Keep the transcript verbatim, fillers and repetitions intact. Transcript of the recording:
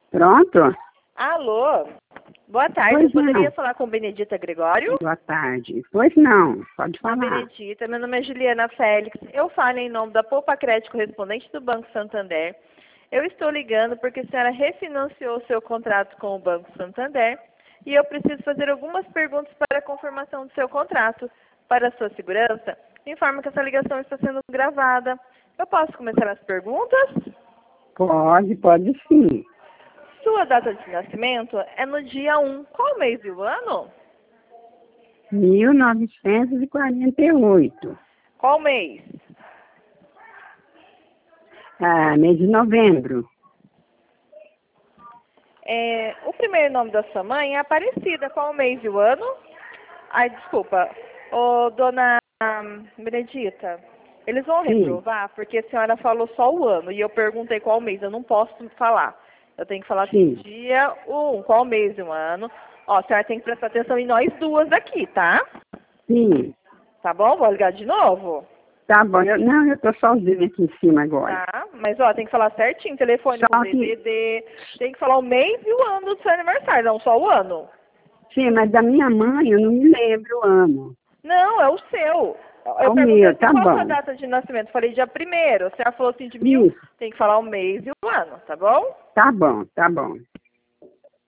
Pronto? Alô? Boa tarde, Pois eu poderia não. falar com Benedita Gregório? Boa tarde. Pois não, pode Olá, falar. Benedita, meu nome é Juliana Félix. Eu falo em nome da Poupa Crédito correspondente do Banco Santander. Eu estou ligando porque a senhora refinanciou o seu contrato com o Banco Santander e eu preciso fazer algumas perguntas para a confirmação do seu contrato. Para a sua segurança, informo que essa ligação está sendo gravada. Eu posso começar as perguntas? Pode, pode sim. Sua data de nascimento é no dia um. Qual mês e o ano? mil novecentos e quarenta e oito. Qual mês? Ah, mês de novembro. É, o primeiro nome da sua mãe é Aparecida. Qual mês e o ano? Ai, desculpa. Ô, dona hum, Benedita, eles vão Sim. reprovar porque a senhora falou só o ano e eu perguntei qual mês. Eu não posso falar. Eu tenho que falar assim, Sim. dia um, qual mês e o ano. Ó, a senhora tem que prestar atenção em nós duas aqui, tá? Sim. Tá bom? Vou ligar de novo? Tá bom. Eu, não, eu tô sozinha aqui em cima agora. Tá, mas ó, tem que falar certinho, telefone com Só que... D D D, tem que falar o mês e o ano do seu aniversário, não só o ano. Sim, mas da minha mãe eu não me lembro o ano. Não, é o seu. É Eu o perguntei meu, assim, tá qual a sua bom. data de nascimento? Falei dia primeiro. A senhora falou assim de mil, Isso. tem que falar o mês e o ano, tá bom? Tá bom, tá bom.